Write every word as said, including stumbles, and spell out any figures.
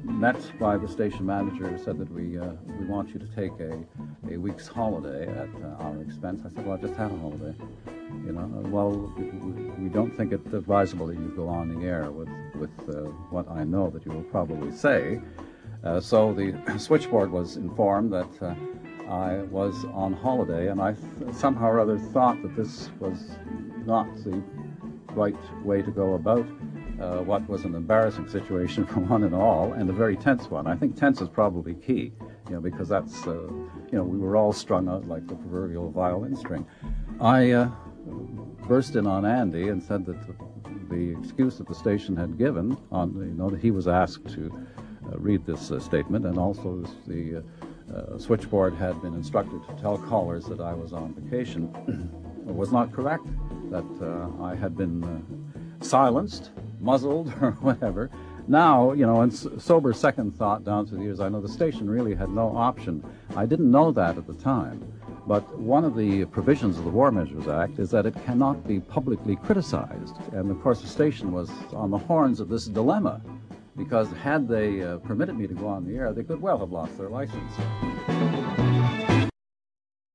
met by the station manager who said that we uh, we want you to take a, a week's holiday at uh, our expense. I said, well, I just had a holiday. You know, well, we, we don't think it advisable that you go on the air with, with uh, what I know that you will probably say. Uh, so the switchboard was informed that uh, I was on holiday, and I th- somehow or other thought that this was not the right way to go about uh, what was an embarrassing situation for one and all, and a very tense one. I think tense is probably key, you know, because that's, uh, you know, we were all strung out like the proverbial violin string. I uh, burst in on Andy and said that the, the excuse that the station had given, on, you know, that he was asked to uh, read this uh, statement, and also this, the uh, uh, switchboard had been instructed to tell callers that I was on vacation, was not correct, that uh, I had been uh, silenced, muzzled, or whatever. Now, you know, in s- sober second thought down through the years, I know the station really had no option. I didn't know that at the time. But one of the provisions of the War Measures Act is that it cannot be publicly criticized. And, of course, the station was on the horns of this dilemma, because had they uh, permitted me to go on the air, they could well have lost their license.